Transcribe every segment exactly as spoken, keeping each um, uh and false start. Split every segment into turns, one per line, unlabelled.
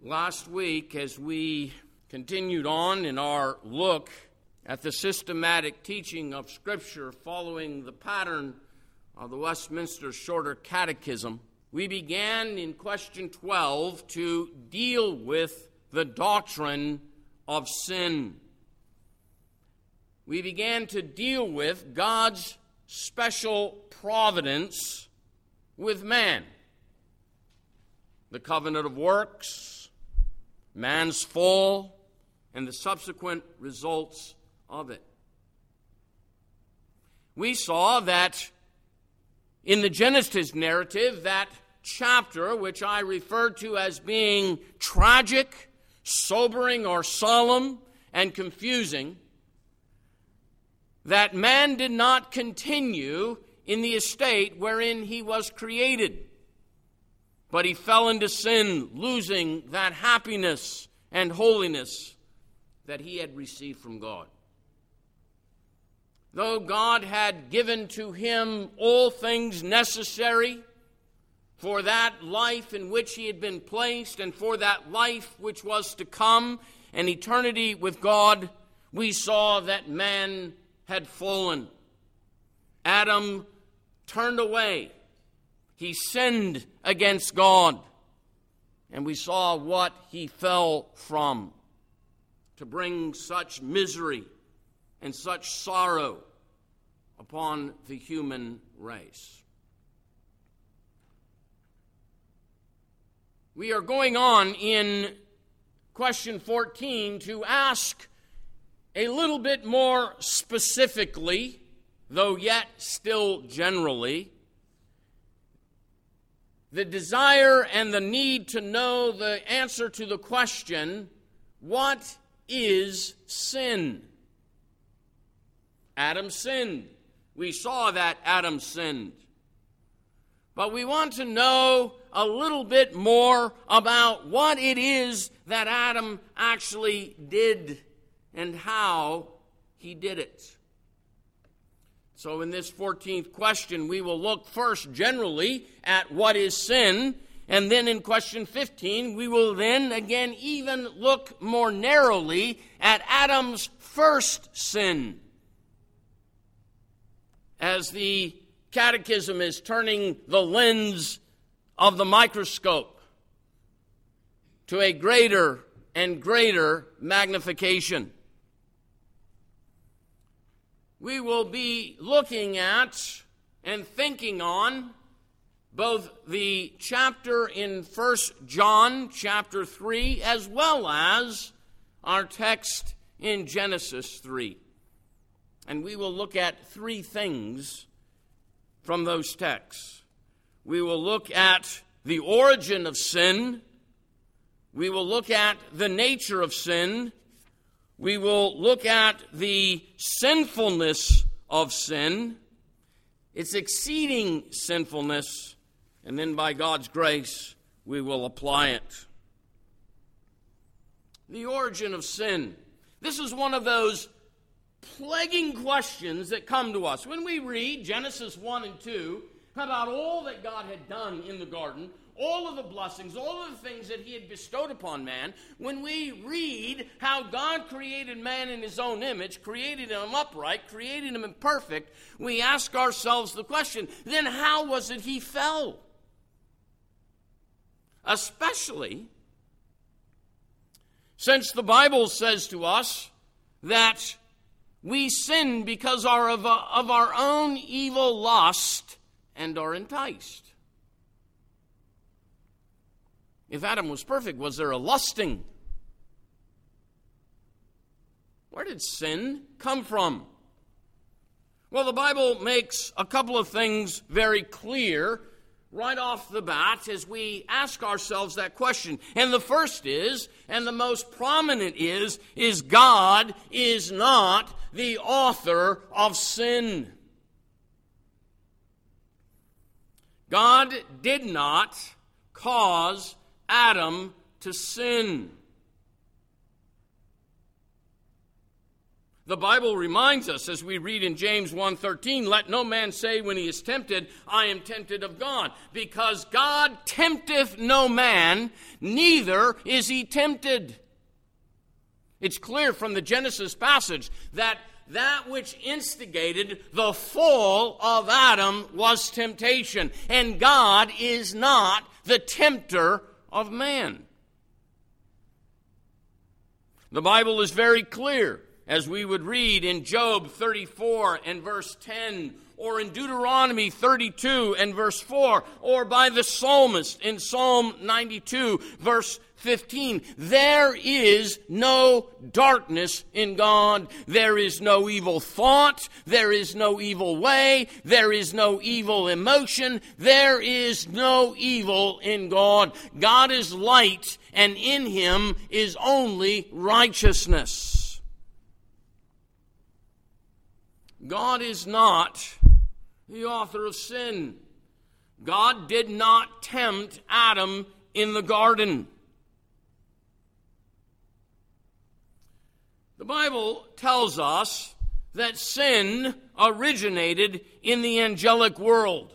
Last week, as we continued on in our look at the systematic teaching of Scripture following the pattern of the Westminster Shorter Catechism, we began in question twelve to deal with the doctrine of sin. We began to deal with God's special providence with man. The covenant of works, man's fall, and the subsequent results of it. We saw that in the Genesis narrative, that chapter, which I referred to as being tragic, sobering, or solemn, and confusing, that man did not continue in the estate wherein he was created, but he fell into sin, losing that happiness and holiness that he had received from God. Though God had given to him all things necessary for that life in which he had been placed and for that life which was to come, an eternity with God, we saw that man had fallen. Adam turned away. He sinned against God. And we saw what he fell from to bring such misery and such sorrow upon the human race. We are going on in question fourteen to ask a little bit more specifically, though yet still generally, the desire and the need to know the answer to the question, what is sin? Adam sinned. We saw that Adam sinned. But we want to know a little bit more about what it is that Adam actually did and how he did it. So in this fourteenth question, we will look first generally at what is sin, and then in question fifteen, we will then again even look more narrowly at Adam's first sin. As the Catechism is turning the lens of the microscope to a greater and greater magnification. We will be looking at and thinking on both the chapter in First John chapter three as well as our text in Genesis three. And we will look at three things from those texts. We will look at the origin of sin. We will look at the nature of sin. We will look at the sinfulness of sin, its exceeding sinfulness, and then by God's grace, we will apply it. The origin of sin. This is one of those plaguing questions that come to us. When we read Genesis one and two about all that God had done in the garden, all of the blessings, all of the things that he had bestowed upon man, when we read how God created man in his own image, created him upright, created him imperfect, we ask ourselves the question, then how was it he fell? Especially since the Bible says to us that we sin because of our own evil lust and are enticed. If Adam was perfect, was there a lusting? Where did sin come from? Well, the Bible makes a couple of things very clear right off the bat as we ask ourselves that question. And the first is, and the most prominent is, is God is not the author of sin. God did not cause Adam to sin. The Bible reminds us, as we read in James one thirteen, let no man say when he is tempted, I am tempted of God. Because God tempteth no man, neither is he tempted. It's clear from the Genesis passage that that which instigated the fall of Adam was temptation. And God is not the tempter of man. The Bible is very clear, as we would read in Job thirty-four and verse ten, or in Deuteronomy thirty-two and verse four, or by the psalmist in Psalm ninety-two, verse fifteen. There is no darkness in God. There is no evil thought. There is no evil way. There is no evil emotion. There is no evil in God. God is light, and in him is only righteousness. God is not the author of sin. God did not tempt Adam in the garden. The Bible tells us that sin originated in the angelic world.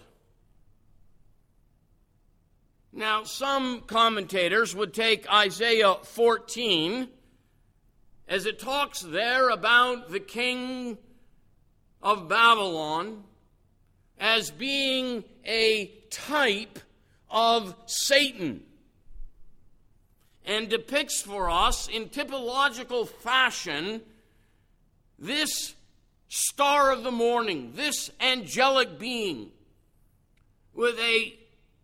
Now, some commentators would take Isaiah fourteen, as it talks there about the king of Babylon, as being a type of Satan, and depicts for us in typological fashion this star of the morning, this angelic being with a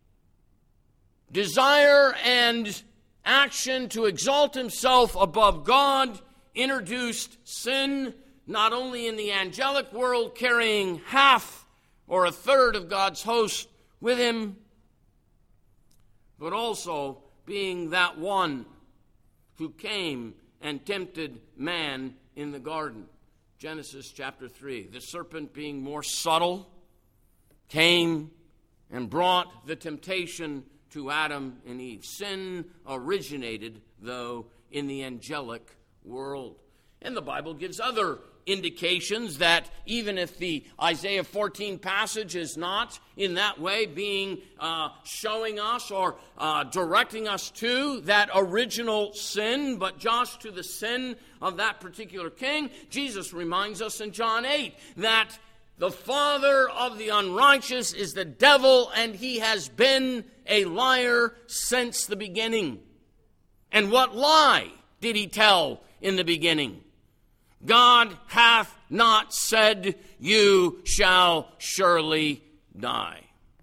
desire and action to exalt himself above God, introduced sin not only in the angelic world, carrying half or a third of God's host with him, but also being that one who came and tempted man in the garden. Genesis chapter three. The serpent, being more subtle, came and brought the temptation to Adam and Eve. Sin originated, though, in the angelic world. And the Bible gives other indications that even if the Isaiah fourteen passage is not in that way being uh, showing us or uh, directing us to that original sin, but just to the sin of that particular king, Jesus reminds us in John eight that the father of the unrighteous is the devil, and he has been a liar since the beginning. And what lie did he tell in the beginning? God hath not said, you shall surely die.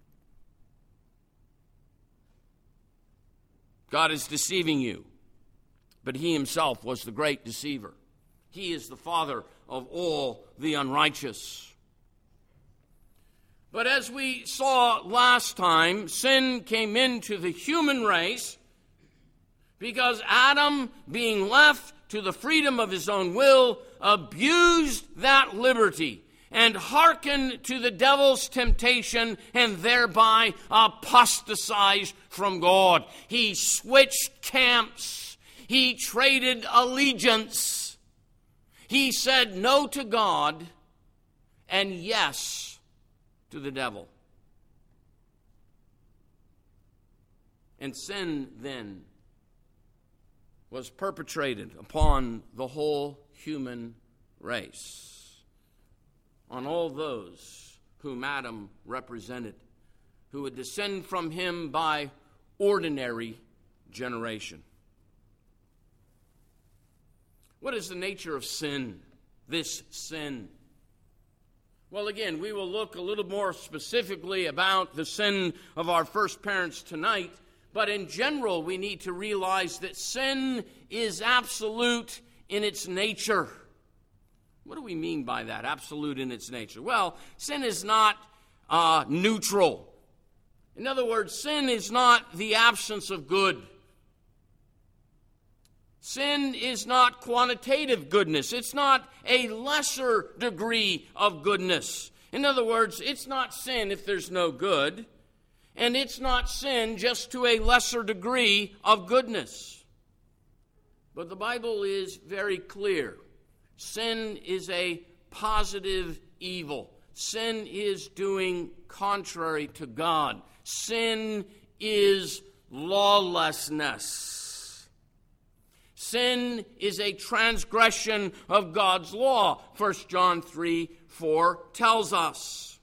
God is deceiving you, but he himself was the great deceiver. He is the father of all the unrighteous. But as we saw last time, sin came into the human race because Adam, being left to the freedom of his own will, abused that liberty and hearkened to the devil's temptation and thereby apostatized from God. He switched camps. He traded allegiance. He said no to God and yes to the devil. And sin then was perpetrated upon the whole human race, on all those whom Adam represented, who would descend from him by ordinary generation. What is the nature of sin, this sin? Well, again, we will look a little more specifically about the sin of our first parents tonight. But in general, we need to realize that sin is absolute in its nature. What do we mean by that, absolute in its nature? Well, sin is not uh, neutral. In other words, sin is not the absence of good. Sin is not quantitative goodness. It's not a lesser degree of goodness. In other words, it's not sin if there's no good. And it's not sin just to a lesser degree of goodness. But the Bible is very clear Sin is a positive evil. Sin is doing contrary to God. Sin is lawlessness. Sin is a transgression of God's law, First John three four tells us.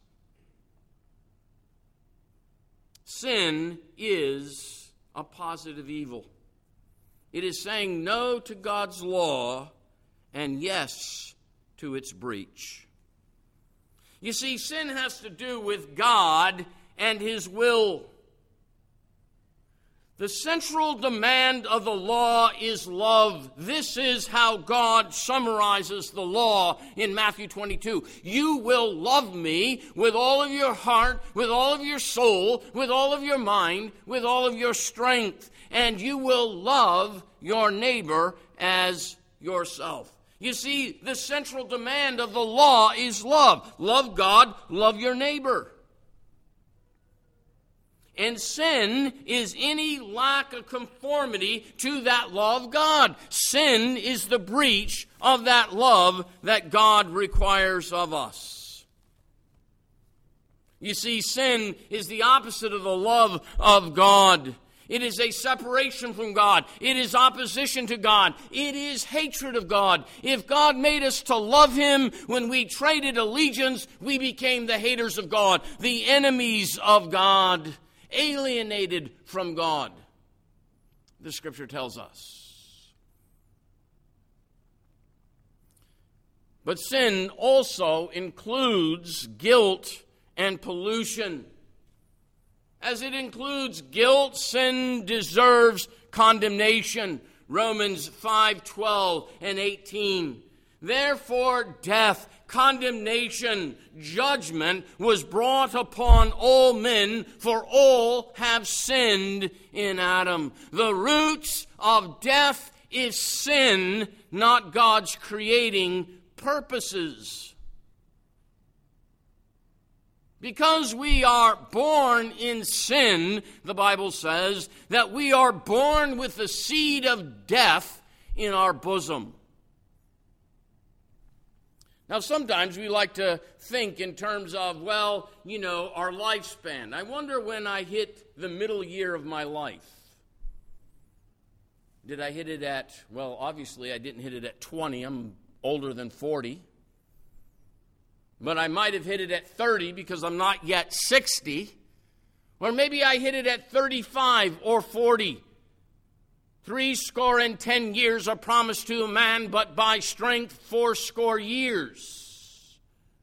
Sin is a positive evil. It is saying no to God's law and yes to its breach. You see, sin has to do with God and His will. The central demand of the law is love. This is how God summarizes the law in Matthew twenty-two. You will love me with all of your heart, with all of your soul, with all of your mind, with all of your strength, and you will love your neighbor as yourself. You see, the central demand of the law is love. Love God, love your neighbor. And sin is any lack of conformity to that law of God. Sin is the breach of that love that God requires of us. You see, sin is the opposite of the love of God. It is a separation from God. It is opposition to God. It is hatred of God. If God made us to love Him, when we traded allegiance, we became the haters of God, the enemies of God, alienated from God. The Scripture tells us. But sin also includes guilt and pollution. As it includes guilt, sin deserves condemnation. Romans five twelve and eighteen. Therefore, death, condemnation, judgment was brought upon all men, for all have sinned in Adam. The roots of death is sin, not God's creating purposes. Because we are born in sin, the Bible says, that we are born with the seed of death in our bosom. Now, sometimes we like to think in terms of, well, you know, our lifespan. I wonder when I hit the middle year of my life. Did I hit it at, well, obviously I didn't hit it at twenty. I'm older than forty. But I might have hit it at thirty because I'm not yet sixty. Or maybe I hit it at thirty-five or forty. Three score and ten years are promised to a man, but by strength four score years.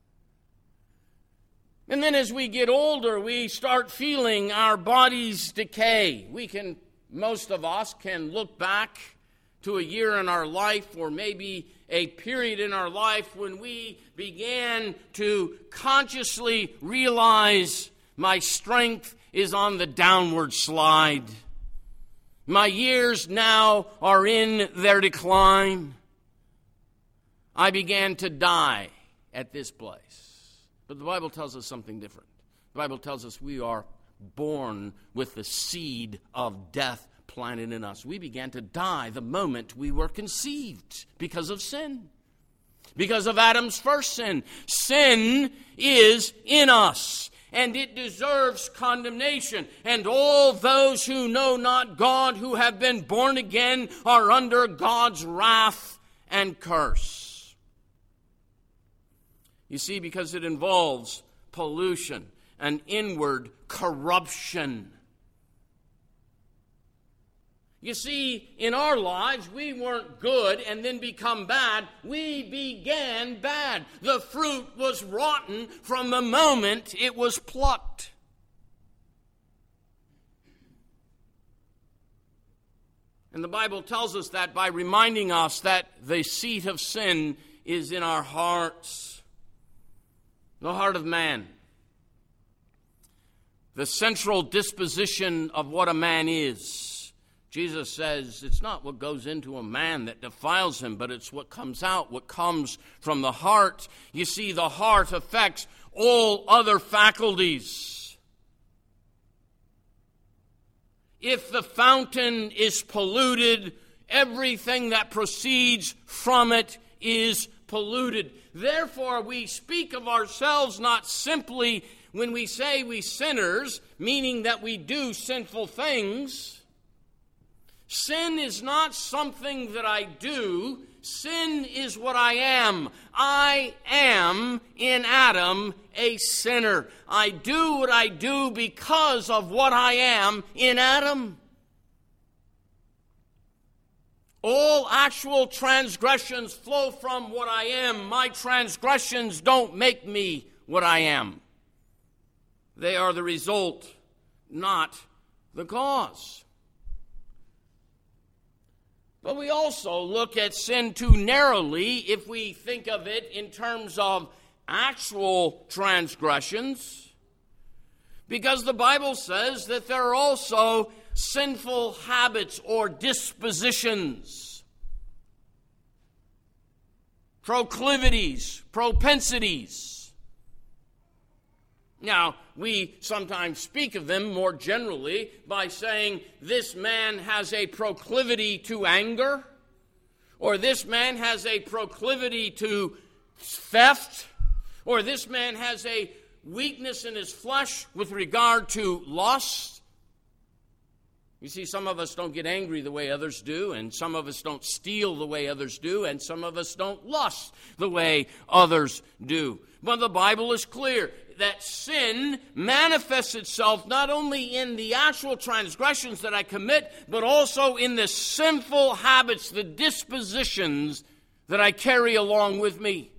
And then as we get older, we start feeling our bodies decay. We can, most of us can look back to a year in our life, or maybe a period in our life when we began to consciously realize my strength is on the downward slide. My years now are in their decline. I began to die at this place. But the Bible tells us something different. The Bible tells us we are born with the seed of death planted in us. We began to die the moment we were conceived because of sin. Because of Adam's first sin. Sin is in us, and it deserves condemnation. And all those who know not God, who have been born again, are under God's wrath and curse. You see, because it involves pollution, an inward corruption. You see, in our lives, we weren't good and then become bad. We began bad. The fruit was rotten from the moment it was plucked. And the Bible tells us that by reminding us that the seat of sin is in our hearts, the heart of man. The central disposition of what a man is. Jesus says it's not what goes into a man that defiles him, but it's what comes out, what comes from the heart. You see, the heart affects all other faculties. If the fountain is polluted, everything that proceeds from it is polluted. Therefore, we speak of ourselves not simply when we say we sinners, meaning that we do sinful things. Sin is not something that I do. Sin is what I am. I am, in Adam, a sinner. I do what I do because of what I am in Adam. All actual transgressions flow from what I am. My transgressions don't make me what I am. They are the result, not the cause. But we also look at sin too narrowly if we think of it in terms of actual transgressions, because the Bible says that there are also sinful habits or dispositions, proclivities, propensities. Now, we sometimes speak of them more generally by saying this man has a proclivity to anger, or this man has a proclivity to theft, or this man has a weakness in his flesh with regard to lust. You see, some of us don't get angry the way others do, and some of us don't steal the way others do, and some of us don't lust the way others do. But the Bible is clear that sin manifests itself not only in the actual transgressions that I commit, but also in the sinful habits, the dispositions that I carry along with me.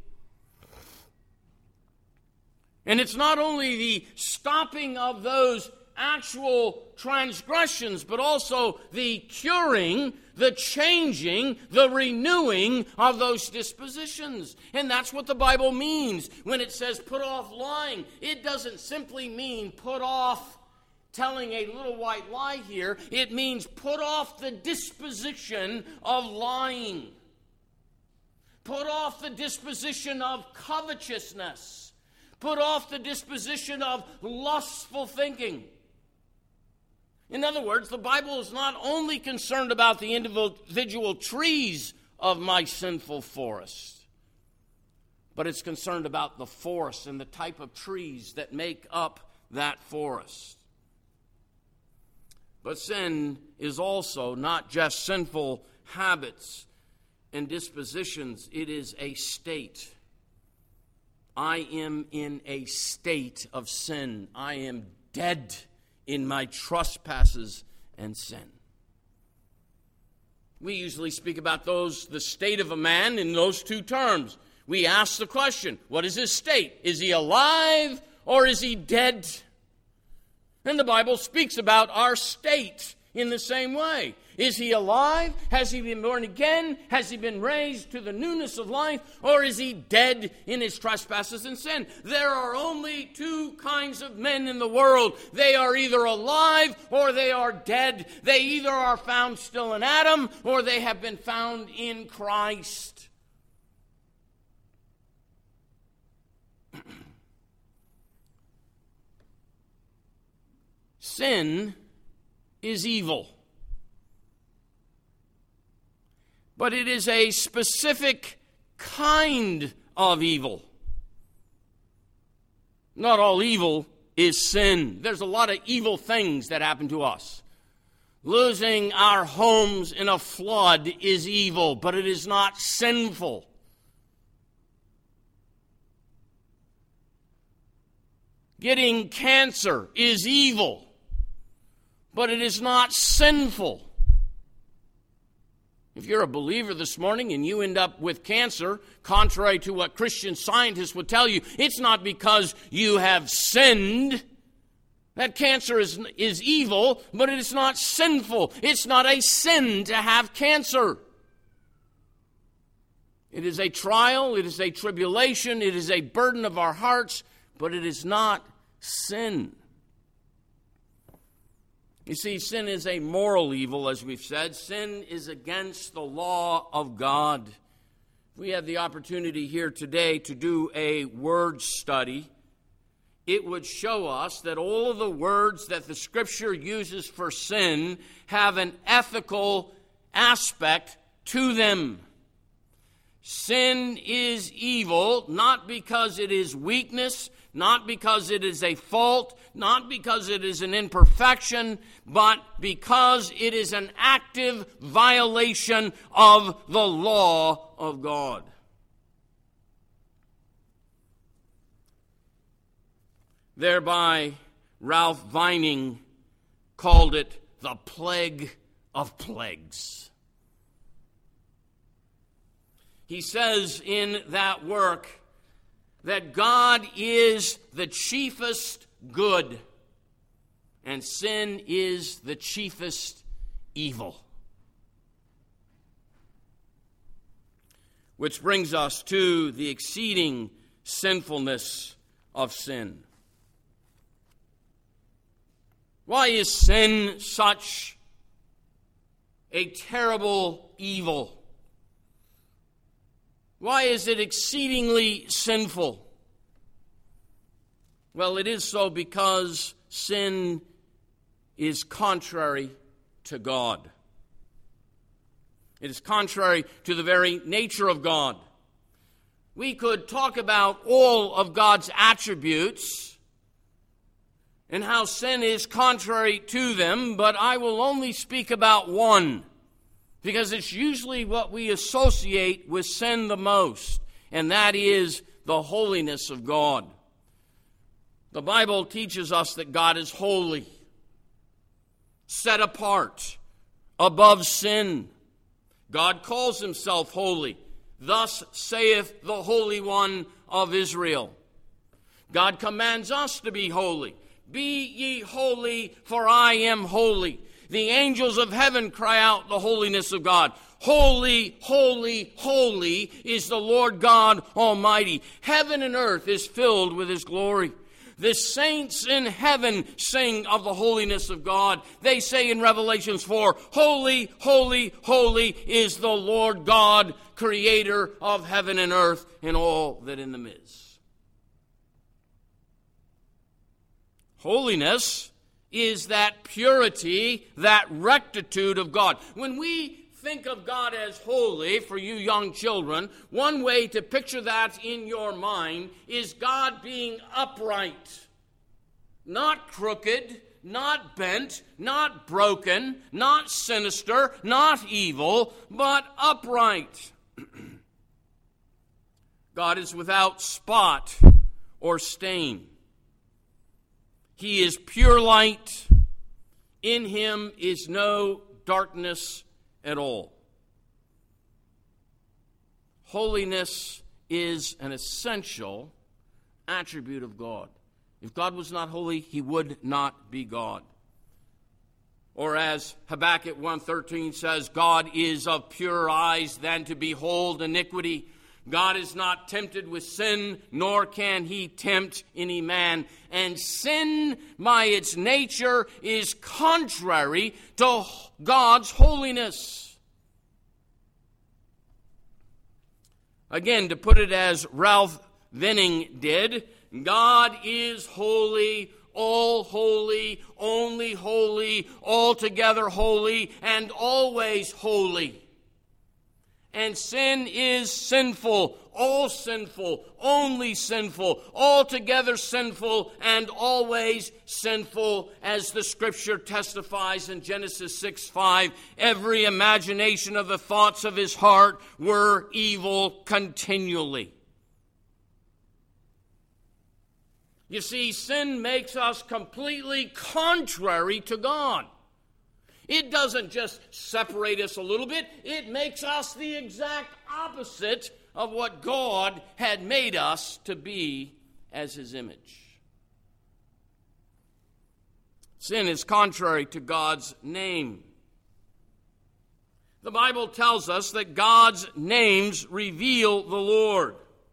And it's not only the stopping of those actual transgressions, but also the curing, the changing, the renewing of those dispositions. And that's what the Bible means when it says put off lying. It doesn't simply mean put off telling a little white lie here. It means put off the disposition of lying. Put off the disposition of covetousness. Put off the disposition of lustful thinking. In other words, the Bible is not only concerned about the individual trees of my sinful forest, but it's concerned about the forest and the type of trees that make up that forest. But sin is also not just sinful habits and dispositions, it is a state. I am in a state of sin. I am dead in my trespasses and sin. We usually speak about those, the state of a man, in those two terms. We ask the question, what is his state? Is he alive or is he dead? And the Bible speaks about our state in the same way. Is he alive? Has he been born again? Has he been raised to the newness of life? Or is he dead in his trespasses and sin? There are only two kinds of men in the world. They are either alive or they are dead. They either are found still in Adam or they have been found in Christ. Sin is evil. But it is a specific kind of evil. Not all evil is sin. There's a lot of evil things that happen to us. Losing our homes in a flood is evil, but it is not sinful. Getting cancer is evil, but it is not sinful. If you're a believer this morning and you end up with cancer, contrary to what Christian scientists would tell you, it's not because you have sinned. That cancer is, is evil, but it is not sinful. It's not a sin to have cancer. It is a trial, it is a tribulation, it is a burden of our hearts, but it is not sin. You see, sin is a moral evil, as we've said. Sin is against the law of God. We have the opportunity here today to do a word study. It would show us that all of the words that the Scripture uses for sin have an ethical aspect to them. Sin is evil, not because it is weakness, not because it is a fault, not because it is an imperfection, but because it is an active violation of the law of God. Thereby, Ralph Vining called it the plague of plagues. He says in that work that God is the chiefest good and sin is the chiefest evil. Which brings us to the exceeding sinfulness of sin. Why is sin such a terrible evil? Why is it exceedingly sinful? Well, it is so because sin is contrary to God. It is contrary to the very nature of God. We could talk about all of God's attributes and how sin is contrary to them, but I will only speak about one, because it's usually what we associate with sin the most, and that is the holiness of God. The Bible teaches us that God is holy, set apart, above sin. God calls himself holy. Thus saith the Holy One of Israel. God commands us to be holy. Be ye holy, for I am holy. The angels of heaven cry out the holiness of God. Holy, holy, holy is the Lord God Almighty. Heaven and earth is filled with his glory. The saints in heaven sing of the holiness of God. They say in Revelations four, holy, holy, holy is the Lord God, creator of heaven and earth and all that in them is. Holiness is that purity, that rectitude of God. When we think of God as holy, for you young children, one way to picture that in your mind is God being upright. Not crooked, not bent, not broken, not sinister, not evil, but upright. God is without spot or stain. He is pure light. In him is no darkness at all. Holiness is an essential attribute of God. If God was not holy, he would not be God. Or as Habakkuk one thirteen says, God is of purer eyes than to behold iniquity. God is not tempted with sin, nor can he tempt any man. And sin, by its nature, is contrary to God's holiness. Again, to put it as Ralph Vining did, God is holy, all holy, only holy, altogether holy, and always holy. And sin is sinful, all sinful, only sinful, altogether sinful, and always sinful, as the Scripture testifies in Genesis six five. Every imagination of the thoughts of his heart were evil continually. You see, sin makes us completely contrary to God. It doesn't just separate us a little bit. It makes us the exact opposite of what God had made us to be as his image. Sin is contrary to God's name. The Bible tells us that God's names reveal the Lord.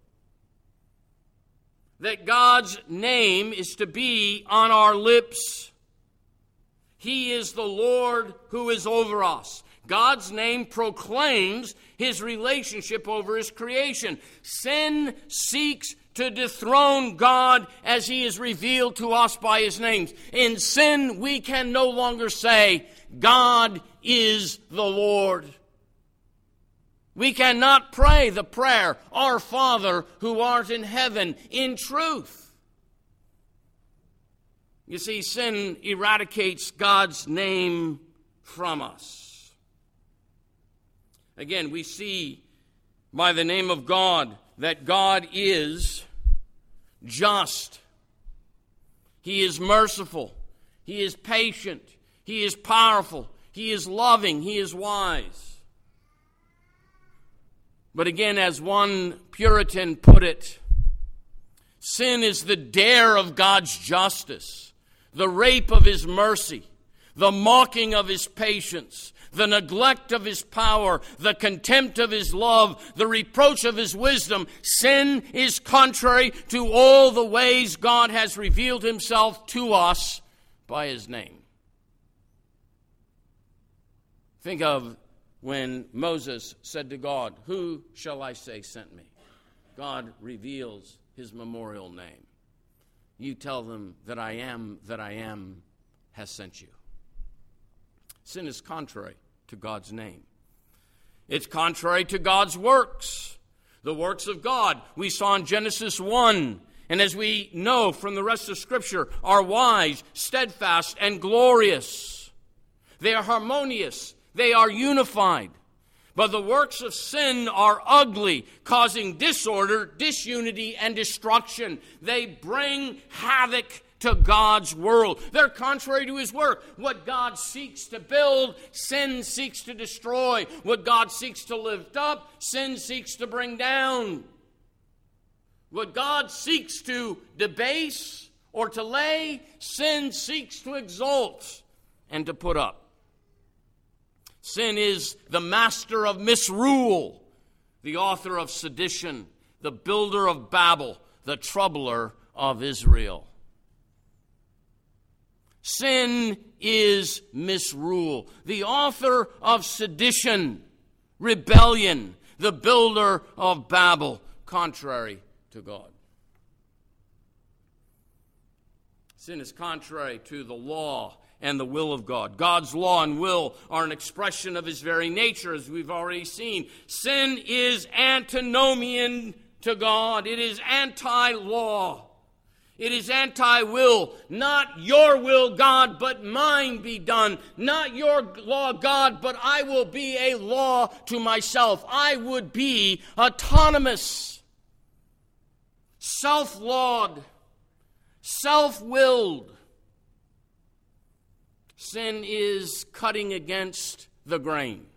That God's name is to be on our lips. He is the Lord who is over us. God's name proclaims his relationship over his creation. Sin seeks to dethrone God as he is revealed to us by his names. In sin, we can no longer say, God is the Lord. We cannot pray the prayer, Our Father who art in heaven, in truth. You see, sin eradicates God's name from us. Again, we see by the name of God that God is just. He is merciful. He is patient. He is powerful. He is loving. He is wise. But again, as one Puritan put it, sin is the dare of God's justice, the rape of His mercy, the mocking of His patience, the neglect of His power, the contempt of His love, the reproach of His wisdom. Sin is contrary to all the ways God has revealed Himself to us by His name. Think of when Moses said to God, "Who shall I say sent me?" God reveals His memorial name. You tell them that I am, that I am, has sent you. Sin is contrary to God's name. It's contrary to God's works. The works of God we saw in Genesis one, and as we know from the rest of Scripture, are wise, steadfast, and glorious. They are harmonious. They are unified. But the works of sin are ugly, causing disorder, disunity, and destruction. They bring havoc to God's world. They're contrary to His work. What God seeks to build, sin seeks to destroy. What God seeks to lift up, sin seeks to bring down. What God seeks to debase or to lay, sin seeks to exalt and to put up. Sin is the master of misrule, the author of sedition, the builder of Babel, the troubler of Israel. Sin is misrule, the author of sedition, rebellion, the builder of Babel, contrary to God. Sin is contrary to the law and the will of God. God's law and will are an expression of His very nature, as we've already seen. Sin is antinomian to God. It is anti-law. It is anti-will. Not your will, God, but mine be done. Not your law, God, but I will be a law to myself. I would be autonomous, self-lawed, self-willed. Sin is cutting against the grain.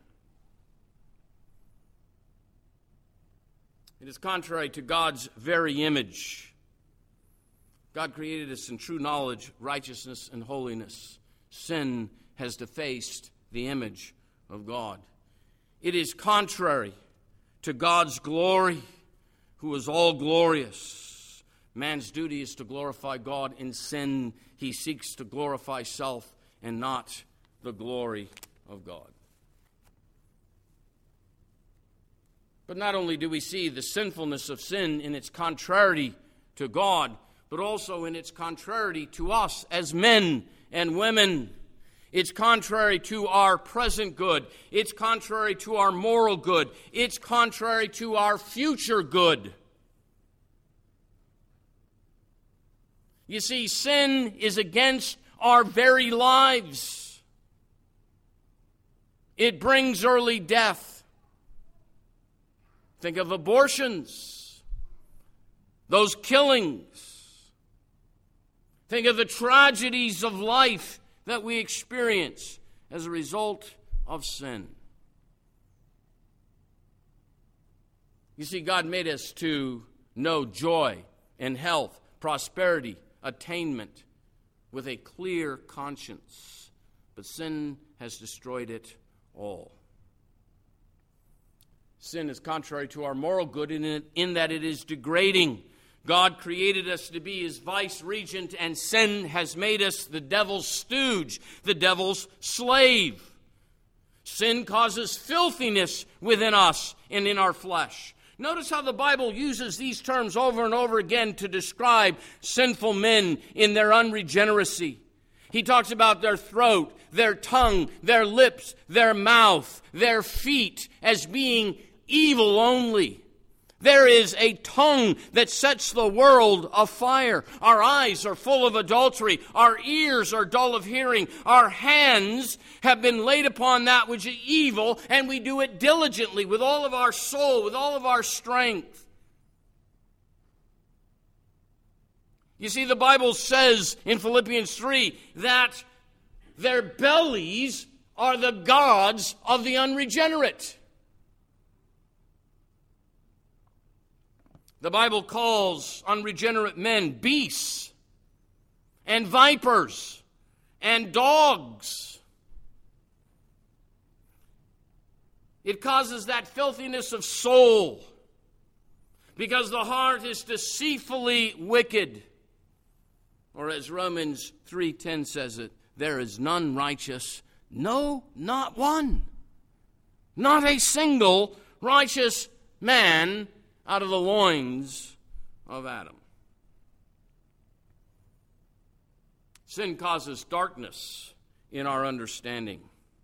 It is contrary to God's very image. God created us in true knowledge, righteousness, and holiness. Sin has defaced the image of God. It is contrary to God's glory, who is all glorious. Man's duty is to glorify God. In sin, he seeks to glorify self and not the glory of God. But not only do we see the sinfulness of sin in its contrariety to God, but also in its contrariety to us as men and women. It's contrary to our present good. It's contrary to our moral good. It's contrary to our future good. You see, sin is against our very lives. It brings early death. Think of abortions, those killings. Think of the tragedies of life that we experience as a result of sin. You see, God made us to know joy and health, prosperity, attainment, with a clear conscience, but sin has destroyed it all. Sin is contrary to our moral good in, it, in that it is degrading. God created us to be His vice-regent, and sin has made us the devil's stooge, the devil's slave. Sin causes filthiness within us and in our flesh. Notice how the Bible uses these terms over and over again to describe sinful men in their unregeneracy. He talks about their throat, their tongue, their lips, their mouth, their feet as being evil only. There is a tongue that sets the world afire. Our eyes are full of adultery. Our ears are dull of hearing. Our hands have been laid upon that which is evil, and we do it diligently with all of our soul, with all of our strength. You see, the Bible says in Philippians three that their bellies are the gods of the unregenerate. The Bible calls unregenerate men beasts and vipers and dogs. It causes that filthiness of soul because the heart is deceitfully wicked. Or as Romans three ten says it, there is none righteous, no, not one. Not a single righteous man out of the loins of Adam. Sin causes darkness in our understanding.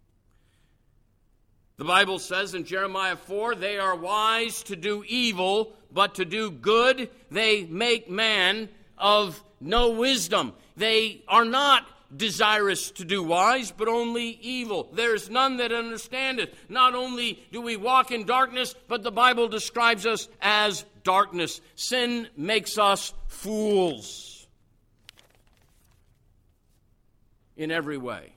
The Bible says in Jeremiah four, they are wise to do evil, but to do good they make man of no wisdom. They are not desirous to do wise, but only evil. There is none that understandeth. Not only do we walk in darkness, but the Bible describes us as darkness. Sin makes us fools in every way.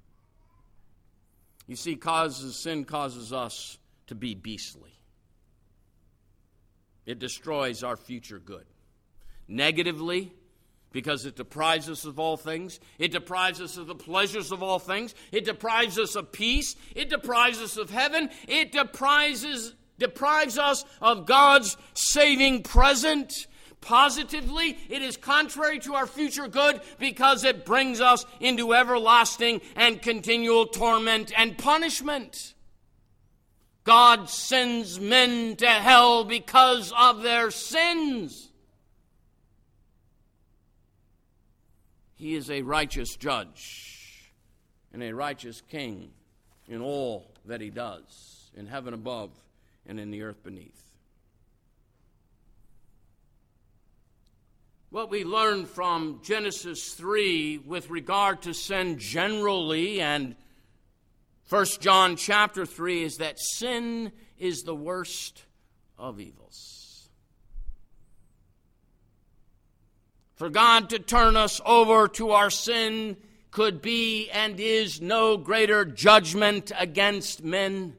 You see, causes sin causes us to be beastly. It destroys our future good. Negatively, because it deprives us of all things. It deprives us of the pleasures of all things. It deprives us of peace. It deprives us of heaven. It deprives us, deprives us of God's saving present. Positively, it is contrary to our future good because it brings us into everlasting and continual torment and punishment. God sends men to hell because of their sins. He is a righteous judge and a righteous king in all that he does, in heaven above and in the earth beneath. What we learn from Genesis three with regard to sin generally and First John chapter three is that sin is the worst of evils. For God to turn us over to our sin could be and is no greater judgment against men.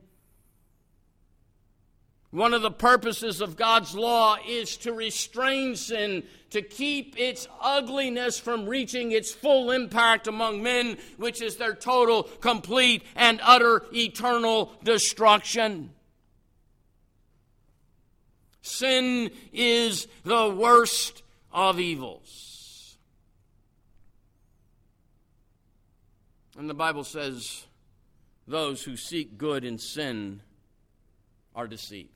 One of the purposes of God's law is to restrain sin, to keep its ugliness from reaching its full impact among men, which is their total, complete, and utter eternal destruction. Sin is the worst of evils. And the Bible says those who seek good in sin are deceived.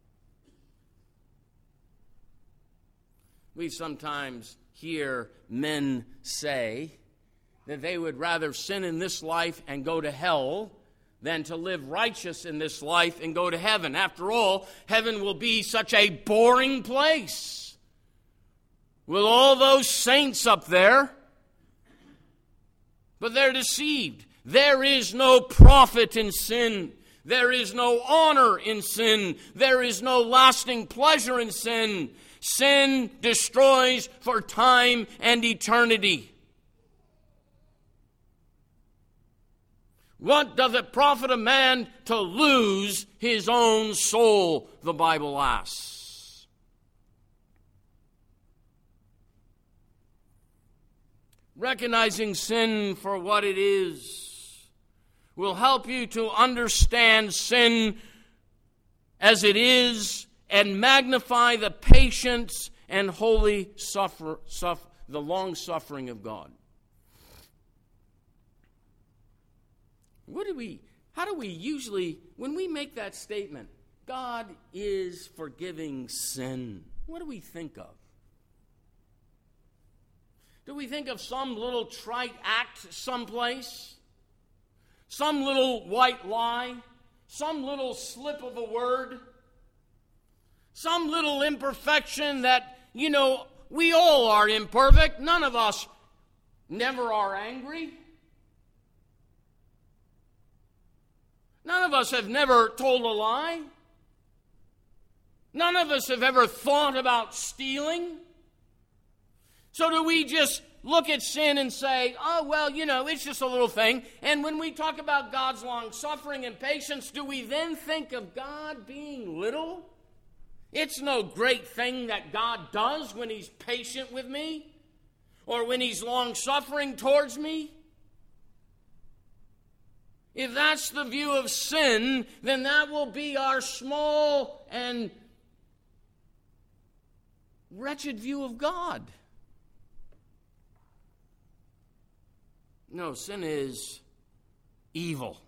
We sometimes hear men say that they would rather sin in this life and go to hell than to live righteous in this life and go to heaven. After all, heaven will be such a boring place with all those saints up there. But they're deceived. There is no profit in sin. There is no honor in sin. There is no lasting pleasure in sin. Sin destroys for time and eternity. What doth it profit a man to lose his own soul, the Bible asks. Recognizing sin for what it is will help you to understand sin as it is and magnify the patience and holy suffer, suffer, the long suffering of God. What do we, how do we usually, when we make that statement, God is forgiving sin, what do we think of? Do we think of some little trite act someplace? Some little white lie? Some little slip of a word? some little imperfection that, you know, we all are imperfect. None of us never are angry. None of us have never told a lie. None of us have ever thought about stealing. So do we just look at sin and say, oh, well, you know, it's just a little thing. And when we talk about God's long suffering and patience, do we then think of God being little? It's no great thing that God does when he's patient with me or when he's long suffering towards me. If that's the view of sin, then that will be our small and wretched view of God. No, sin is evil.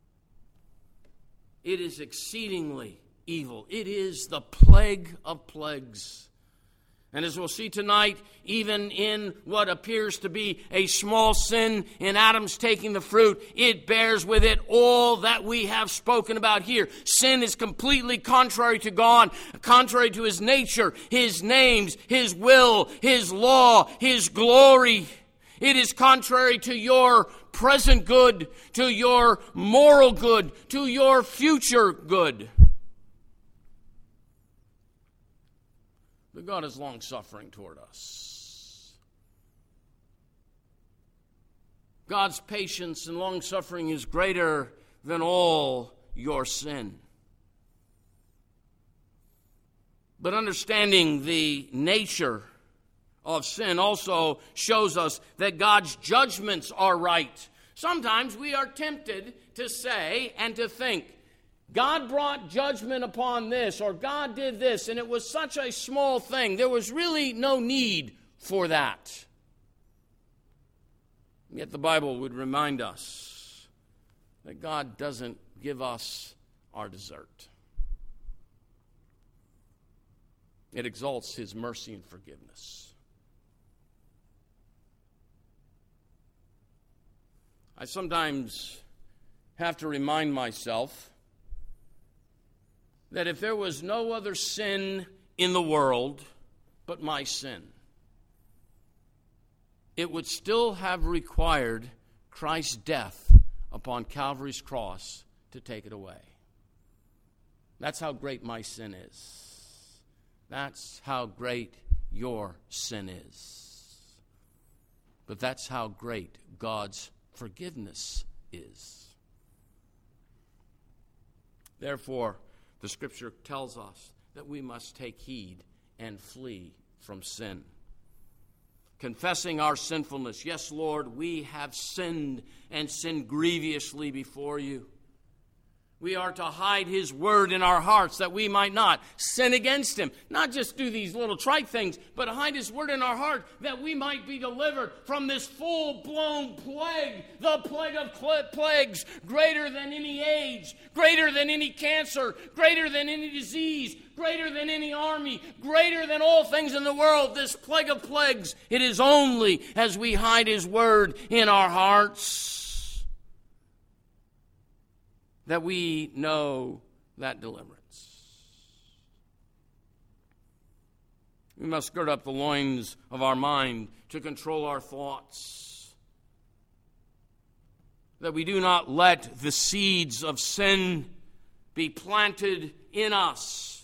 It is exceedingly evil. It is the plague of plagues. And as we'll see tonight, even in what appears to be a small sin in Adam's taking the fruit, it bears with it all that we have spoken about here. Sin is completely contrary to God, contrary to his nature, his names, his will, his law, his glory. It is contrary to your present good, to your moral good, to your future good. But God is long-suffering toward us. God's patience and long-suffering is greater than all your sin. But understanding the nature of sin also shows us that God's judgments are right. Sometimes we are tempted to say and to think, God brought judgment upon this, or God did this, and it was such a small thing. There was really no need for that. Yet the Bible would remind us that God doesn't give us our desert. It exalts his mercy and forgiveness. I sometimes have to remind myself that if there was no other sin in the world but my sin, it would still have required Christ's death upon Calvary's cross to take it away. That's how great my sin is. That's how great your sin is. But that's how great God's forgiveness is. Therefore, the Scripture tells us that we must take heed and flee from sin. Confessing our sinfulness, yes, Lord, we have sinned and sinned grievously before you. We are to hide his word in our hearts that we might not sin against him. Not just do these little trite things, but hide his word in our heart that we might be delivered from this full-blown plague, the plague of plagues, greater than any age, greater than any cancer, greater than any disease, greater than any army, greater than all things in the world. This plague of plagues, it is only as we hide his word in our hearts that we know that deliverance. We must gird up the loins of our mind to control our thoughts, that we do not let the seeds of sin be planted in us.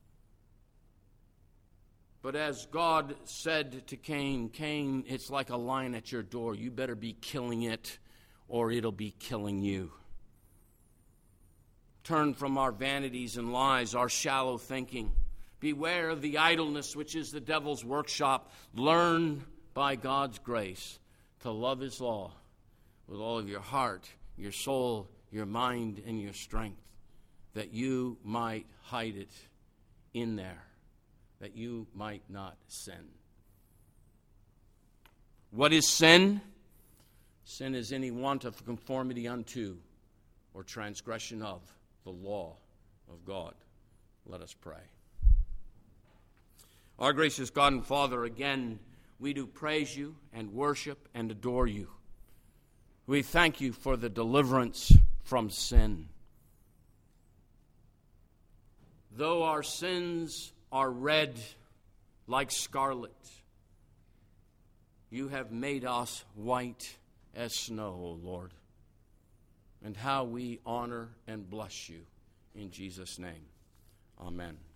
But as God said to Cain, Cain, it's like a lion at your door. You better be killing it, or it'll be killing you. Turn from our vanities and lies, our shallow thinking. Beware of the idleness which is the devil's workshop. Learn by God's grace to love his law with all of your heart, your soul, your mind, and your strength, that you might hide it in there, that you might not sin. What is sin? Sin is any want of conformity unto or transgression of the law of God. Let us pray. Our gracious God and Father, again, we do praise you and worship and adore you. We thank you for the deliverance from sin. though our sins are red like scarlet, you have made us white as snow, O Lord. And how we honor and bless you in Jesus' name. Amen.